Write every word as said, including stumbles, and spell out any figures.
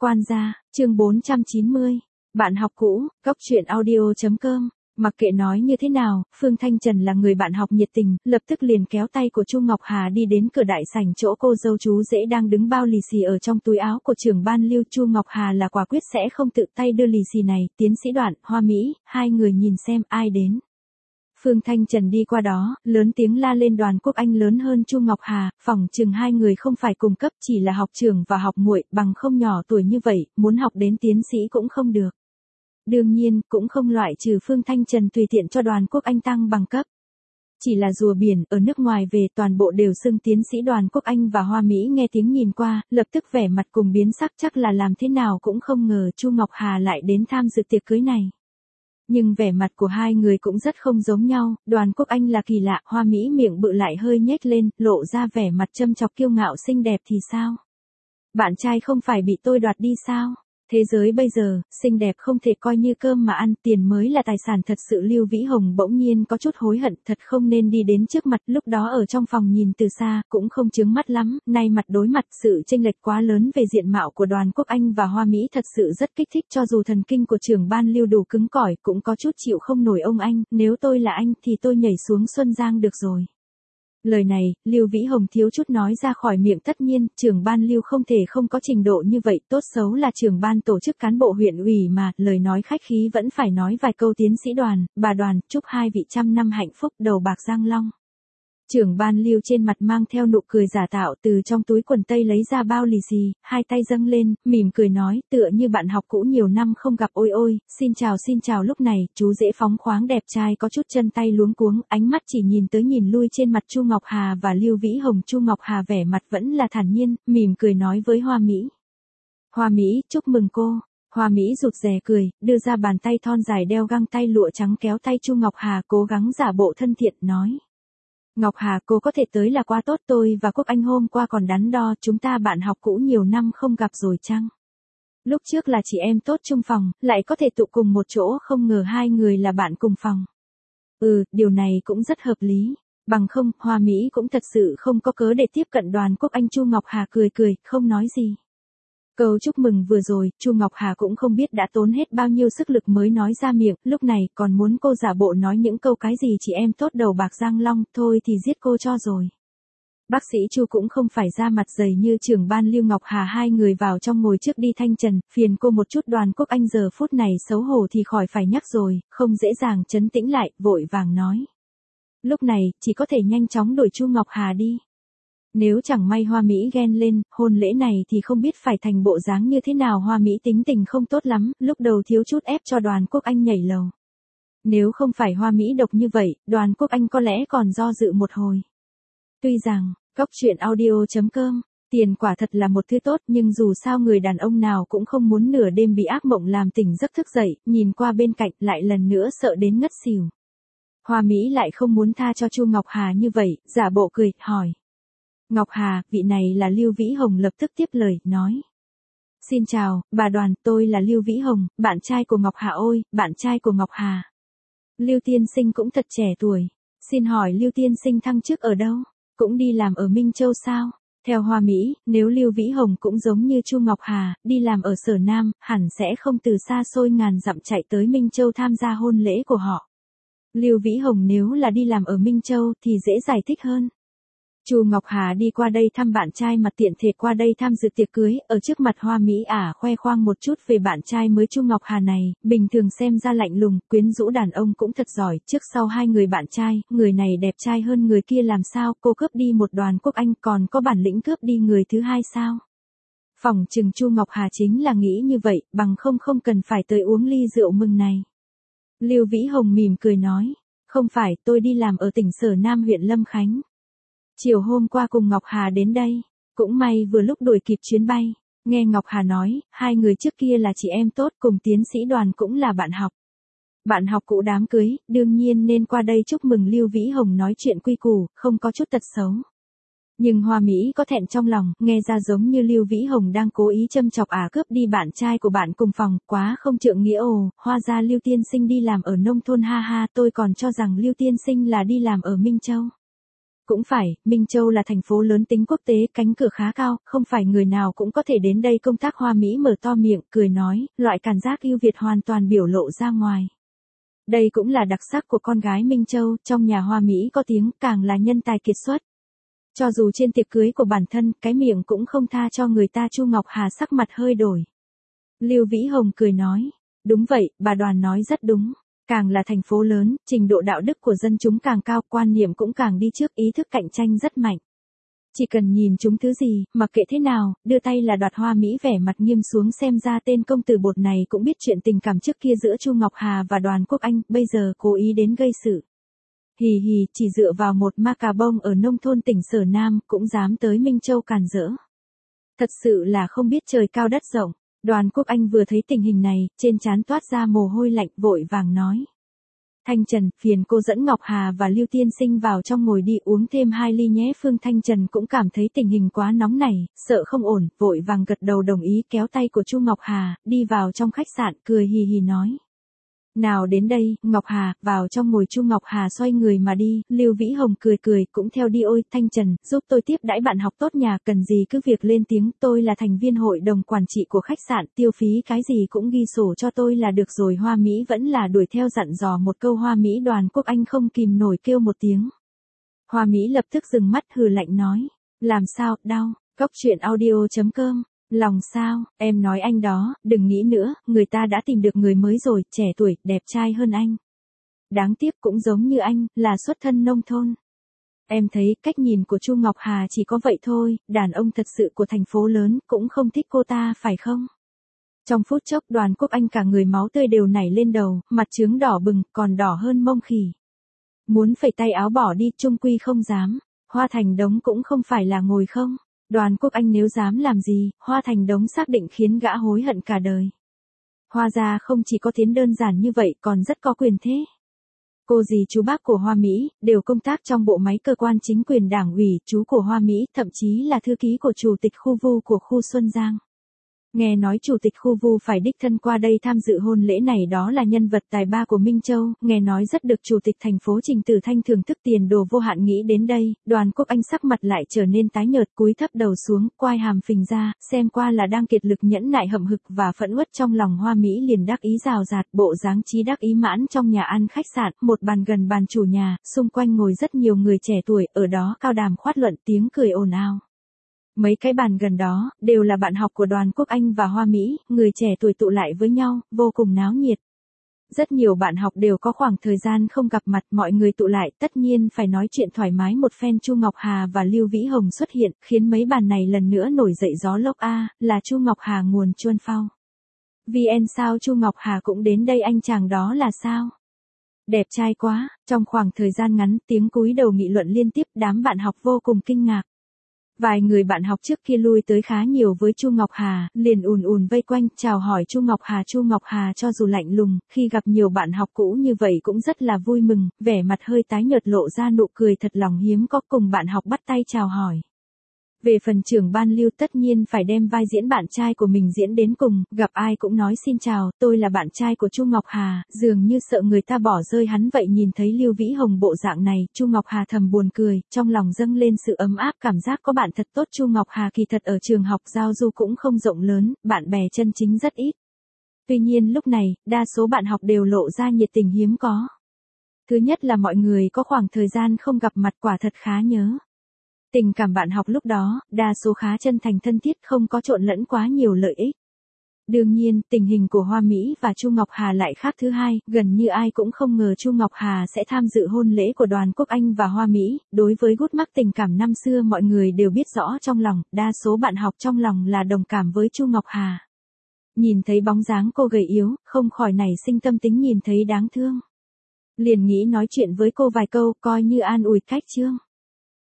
Quan gia, chương bốn trăm chín mươi. Bạn học cũ, góc truyện audio chấm com. Mặc kệ nói như thế nào, Phương Thanh Trần là người bạn học nhiệt tình, lập tức liền kéo tay của Chu Ngọc Hà đi đến cửa đại sảnh chỗ cô dâu chú rể đang đứng bao lì xì ở trong túi áo của trưởng ban Lưu. Chu Ngọc Hà là quả quyết sẽ không tự tay đưa lì xì này. Tiến sĩ Đoạn, Hoa Mỹ, hai người nhìn xem ai đến. Phương Thanh Trần đi qua đó, lớn tiếng la lên. Đoàn Quốc Anh lớn hơn Chu Ngọc Hà, phỏng chừng hai người không phải cùng cấp, chỉ là học trưởng và học muội, bằng không nhỏ tuổi như vậy, muốn học đến tiến sĩ cũng không được. Đương nhiên, cũng không loại trừ Phương Thanh Trần tùy tiện cho Đoàn Quốc Anh tăng bằng cấp. Chỉ là rùa biển, ở nước ngoài về toàn bộ đều xưng tiến sĩ. Đoàn Quốc Anh và Hoa Mỹ nghe tiếng nhìn qua, lập tức vẻ mặt cùng biến sắc, chắc là làm thế nào cũng không ngờ Chu Ngọc Hà lại đến tham dự tiệc cưới này. Nhưng vẻ mặt của hai người cũng rất không giống nhau. Đoàn Quốc Anh là kỳ lạ, Hoa Mỹ miệng bự lại hơi nhếch lên, lộ ra vẻ mặt châm chọc kiêu ngạo. Xinh đẹp thì sao? Bạn trai không phải bị tôi đoạt đi sao? Thế giới bây giờ, xinh đẹp không thể coi như cơm mà ăn, tiền mới là tài sản thật sự. Lưu Vĩ Hồng bỗng nhiên có chút hối hận, thật không nên đi đến trước mặt, lúc đó ở trong phòng nhìn từ xa, cũng không chướng mắt lắm, nay mặt đối mặt, sự chênh lệch quá lớn về diện mạo của Đoàn Quốc Anh và Hoa Mỹ thật sự rất kích thích. Cho dù thần kinh của trưởng ban Lưu đủ cứng cỏi, cũng có chút chịu không nổi. Ông anh, nếu tôi là anh thì tôi nhảy xuống Xuân Giang được rồi. Lời này, Lưu Vĩ Hồng thiếu chút nói ra khỏi miệng. Tất nhiên, trưởng ban Lưu không thể không có trình độ như vậy, tốt xấu là trưởng ban tổ chức cán bộ huyện ủy mà, lời nói khách khí vẫn phải nói vài câu. Tiến sĩ Đoàn, bà Đoàn, chúc hai vị trăm năm hạnh phúc, đầu bạc răng long. Trưởng ban Lưu trên mặt mang theo nụ cười giả tạo, từ trong túi quần tây lấy ra bao lì xì, hai tay dâng lên, mỉm cười nói, tựa như bạn học cũ nhiều năm không gặp. Ôi ôi, xin chào xin chào. Lúc này, chú rể phóng khoáng đẹp trai có chút chân tay luống cuống, ánh mắt chỉ nhìn tới nhìn lui trên mặt Chu Ngọc Hà và Lưu Vĩ Hồng. Chu Ngọc Hà vẻ mặt vẫn là thản nhiên, mỉm cười nói với Hoa Mỹ. Hoa Mỹ, chúc mừng cô. Hoa Mỹ rụt rè cười, đưa ra bàn tay thon dài đeo găng tay lụa trắng kéo tay Chu Ngọc Hà, cố gắng giả bộ thân thiện, nói. Ngọc Hà, cô có thể tới là quá tốt, tôi và Quốc Anh hôm qua còn đắn đo, chúng ta bạn học cũ nhiều năm không gặp rồi chăng? Lúc trước là chị em tốt chung phòng, lại có thể tụ cùng một chỗ, không ngờ hai người là bạn cùng phòng. Ừ, điều này cũng rất hợp lý. Bằng không, Hoa Mỹ cũng thật sự không có cớ để tiếp cận Đoàn Quốc Anh. Chu Ngọc Hà cười cười, không nói gì. Câu chúc mừng vừa rồi, Chu Ngọc Hà cũng không biết đã tốn hết bao nhiêu sức lực mới nói ra miệng, lúc này còn muốn cô giả bộ nói những câu cái gì chị em tốt đầu bạc răng long, thôi thì giết cô cho rồi. Bác sĩ Chu cũng không phải ra mặt dày như trưởng ban Lưu. Ngọc Hà, hai người vào trong ngồi trước đi. Thanh Trần, phiền cô một chút. Đoàn Quốc Anh giờ phút này xấu hổ thì khỏi phải nhắc rồi, không dễ dàng trấn tĩnh lại, vội vàng nói. Lúc này, chỉ có thể nhanh chóng đuổi Chu Ngọc Hà đi. Nếu chẳng may Hoa Mỹ ghen lên, hôn lễ này thì không biết phải thành bộ dáng như thế nào. Hoa Mỹ tính tình không tốt lắm, lúc đầu thiếu chút ép cho Đoàn Quốc Anh nhảy lầu. Nếu không phải Hoa Mỹ độc như vậy, Đoàn Quốc Anh có lẽ còn do dự một hồi. Tuy rằng, góc truyện audio chấm com, tiền quả thật là một thứ tốt, nhưng dù sao người đàn ông nào cũng không muốn nửa đêm bị ác mộng làm tỉnh giấc thức dậy, nhìn qua bên cạnh lại lần nữa sợ đến ngất xỉu. Hoa Mỹ lại không muốn tha cho Chu Ngọc Hà như vậy, giả bộ cười, hỏi. Ngọc Hà, vị này là Lưu Vĩ Hồng. Lập tức tiếp lời, nói. Xin chào, bà Đoàn, tôi là Lưu Vĩ Hồng, bạn trai của Ngọc Hà. Ôi, bạn trai của Ngọc Hà. Lưu tiên sinh cũng thật trẻ tuổi. Xin hỏi Lưu tiên sinh thăng chức ở đâu? Cũng đi làm ở Minh Châu sao? Theo Hoa Mỹ, nếu Lưu Vĩ Hồng cũng giống như Chu Ngọc Hà, đi làm ở Sở Nam, hẳn sẽ không từ xa xôi ngàn dặm chạy tới Minh Châu tham gia hôn lễ của họ. Lưu Vĩ Hồng nếu là đi làm ở Minh Châu thì dễ giải thích hơn. Chu Ngọc Hà đi qua đây thăm bạn trai mà tiện thể qua đây tham dự tiệc cưới, ở trước mặt Hoa Mỹ ả khoe khoang một chút về bạn trai mới. Chu Ngọc Hà này, bình thường xem ra lạnh lùng, quyến rũ đàn ông cũng thật giỏi, trước sau hai người bạn trai, người này đẹp trai hơn người kia làm sao, cô cướp đi một Đoàn Quốc Anh còn có bản lĩnh cướp đi người thứ hai sao? Phỏng chừng Chu Ngọc Hà chính là nghĩ như vậy, bằng không không cần phải tới uống ly rượu mừng này. Lưu Vĩ Hồng mỉm cười nói, không phải, tôi đi làm ở tỉnh Sở Nam huyện Lâm Khánh. Chiều hôm qua cùng Ngọc Hà đến đây, cũng may vừa lúc đuổi kịp chuyến bay. Nghe Ngọc Hà nói, hai người trước kia là chị em tốt, cùng tiến sĩ Đoàn cũng là bạn học. Bạn học cũ đám cưới, đương nhiên nên qua đây chúc mừng. Lưu Vĩ Hồng nói chuyện quy củ, không có chút tật xấu. Nhưng Hoa Mỹ có thẹn trong lòng, nghe ra giống như Lưu Vĩ Hồng đang cố ý châm chọc ả cướp đi bạn trai của bạn cùng phòng, quá không trượng nghĩa. Ồ, hóa ra Lưu tiên sinh đi làm ở nông thôn, ha ha, tôi còn cho rằng Lưu tiên sinh là đi làm ở Minh Châu. Cũng phải, Minh Châu là thành phố lớn tính quốc tế, cánh cửa khá cao, không phải người nào cũng có thể đến đây công tác. Hoa Mỹ mở to miệng, cười nói, loại cảm giác ưu việt hoàn toàn biểu lộ ra ngoài. Đây cũng là đặc sắc của con gái Minh Châu, trong nhà Hoa Mỹ có tiếng, càng là nhân tài kiệt xuất. Cho dù trên tiệc cưới của bản thân, cái miệng cũng không tha cho người ta. Chu Ngọc Hà sắc mặt hơi đổi. Lưu Vĩ Hồng cười nói, đúng vậy, bà Đoàn nói rất đúng. Càng là thành phố lớn, trình độ đạo đức của dân chúng càng cao, quan niệm cũng càng đi trước, ý thức cạnh tranh rất mạnh. Chỉ cần nhìn chúng thứ gì, mặc kệ thế nào, đưa tay là đoạt. Hoa Mỹ vẻ mặt nghiêm xuống, xem ra tên công tử bột này cũng biết chuyện tình cảm trước kia giữa Chu Ngọc Hà và Đoàn Quốc Anh, bây giờ cố ý đến gây sự. Hì hì, chỉ dựa vào một ma cà bông ở nông thôn tỉnh Sở Nam, cũng dám tới Minh Châu càn rỡ. Thật sự là không biết trời cao đất rộng. Đoàn Quốc Anh vừa thấy tình hình này, trên trán toát ra mồ hôi lạnh, vội vàng nói. Thanh Trần, phiền cô dẫn Ngọc Hà và Lưu Tiên Sinh vào trong ngồi đi, uống thêm hai ly nhé. Phương Thanh Trần cũng cảm thấy tình hình quá nóng nảy, sợ không ổn, vội vàng gật đầu đồng ý, kéo tay của Chu Ngọc Hà, đi vào trong khách sạn, cười hì hì nói. Nào đến đây, Ngọc Hà, vào trong ngồi. Chu Ngọc Hà xoay người mà đi, Lưu Vĩ Hồng cười cười, cũng theo đi. Ôi, Thanh Trần, giúp tôi tiếp đãi bạn học tốt nhà, cần gì cứ việc lên tiếng, tôi là thành viên hội đồng quản trị của khách sạn, tiêu phí cái gì cũng ghi sổ cho tôi là được rồi. Hoa Mỹ vẫn là đuổi theo dặn dò một câu. Hoa Mỹ. Đoàn Quốc Anh không kìm nổi kêu một tiếng. Hoa Mỹ lập tức dừng mắt, hừ lạnh nói, làm sao, đau. Cóc truyện audio chấm com. Lòng sao, em nói anh đó, đừng nghĩ nữa, người ta đã tìm được người mới rồi, trẻ tuổi, đẹp trai hơn anh. Đáng tiếc cũng giống như anh, là xuất thân nông thôn. Em thấy cách nhìn của Chu Ngọc Hà chỉ có vậy thôi, đàn ông thật sự của thành phố lớn cũng không thích cô ta phải không? Trong phút chốc Đoàn Quốc Anh cả người máu tươi đều nảy lên đầu, mặt trướng đỏ bừng, còn đỏ hơn mông khỉ. Muốn phẩy tay áo bỏ đi, chung quy không dám. Hoa Thành Đống cũng không phải là ngồi không. Đoàn Quốc Anh nếu dám làm gì, Hoa Thành Đống xác định khiến gã hối hận cả đời. Hoa gia không chỉ có tiếng đơn giản như vậy, còn rất có quyền thế. Cô dì chú bác của Hoa Mỹ, đều công tác trong bộ máy cơ quan chính quyền đảng ủy, chú của Hoa Mỹ, thậm chí là thư ký của chủ tịch khu vu của khu Xuân Giang. Nghe nói chủ tịch khu vu phải đích thân qua đây tham dự hôn lễ này, đó là nhân vật tài ba của Minh Châu, nghe nói rất được chủ tịch thành phố Trình Tử Thanh thưởng thức tiền đồ vô hạn. Nghĩ đến đây, Đoàn Quốc Anh sắc mặt lại trở nên tái nhợt, cúi thấp đầu xuống, quai hàm phình ra, xem qua là đang kiệt lực nhẫn nại hậm hực và phẫn uất. Trong lòng Hoa Mỹ liền đắc ý rào rạt, bộ dáng trí đắc ý mãn. Trong nhà ăn khách sạn, một bàn gần bàn chủ nhà, xung quanh ngồi rất nhiều người trẻ tuổi, ở đó cao đàm khoát luận, tiếng cười ồn ào. Mấy cái bàn gần đó, đều là bạn học của Đoàn Quốc Anh và Hoa Mỹ, người trẻ tuổi tụ lại với nhau, vô cùng náo nhiệt. Rất nhiều bạn học đều có khoảng thời gian không gặp mặt, mọi người tụ lại, tất nhiên phải nói chuyện thoải mái một phen. Chu Ngọc Hà và Lưu Vĩ Hồng xuất hiện, khiến mấy bàn này lần nữa nổi dậy gió lốc. A, là Chu Ngọc Hà nguồn chuôn phao. vê en sao Chu Ngọc Hà cũng đến đây, anh chàng đó là sao? Đẹp trai quá. Trong khoảng thời gian ngắn, tiếng cúi đầu nghị luận liên tiếp, đám bạn học vô cùng kinh ngạc. Vài người bạn học trước kia lui tới khá nhiều với Chu Ngọc Hà, liền ùn ùn vây quanh, chào hỏi Chu Ngọc Hà. Chu Ngọc Hà cho dù lạnh lùng, khi gặp nhiều bạn học cũ như vậy cũng rất là vui mừng, vẻ mặt hơi tái nhợt lộ ra nụ cười thật lòng hiếm có, cùng bạn học bắt tay chào hỏi. Về phần trưởng ban Lưu, tất nhiên phải đem vai diễn bạn trai của mình diễn đến cùng, gặp ai cũng nói xin chào, tôi là bạn trai của Chu Ngọc Hà, dường như sợ người ta bỏ rơi hắn vậy. Nhìn thấy Lưu Vĩ Hồng bộ dạng này, Chu Ngọc Hà thầm buồn cười, trong lòng dâng lên sự ấm áp, cảm giác có bạn thật tốt. Chu Ngọc Hà kỳ thật ở trường học giao du cũng không rộng lớn, bạn bè chân chính rất ít. Tuy nhiên lúc này, đa số bạn học đều lộ ra nhiệt tình hiếm có. Thứ nhất là mọi người có khoảng thời gian không gặp mặt, quả thật khá nhớ. Tình cảm bạn học lúc đó, đa số khá chân thành thân thiết, không có trộn lẫn quá nhiều lợi ích. Đương nhiên, tình hình của Hoa Mỹ và Chu Ngọc Hà lại khác. Thứ hai, gần như ai cũng không ngờ Chu Ngọc Hà sẽ tham dự hôn lễ của Đoàn Quốc Anh và Hoa Mỹ. Đối với gút mắc tình cảm năm xưa, mọi người đều biết rõ trong lòng, đa số bạn học trong lòng là đồng cảm với Chu Ngọc Hà. Nhìn thấy bóng dáng cô gầy yếu, không khỏi nảy sinh tâm tính nhìn thấy đáng thương. Liền nghĩ nói chuyện với cô vài câu, coi như an ủi cách chương.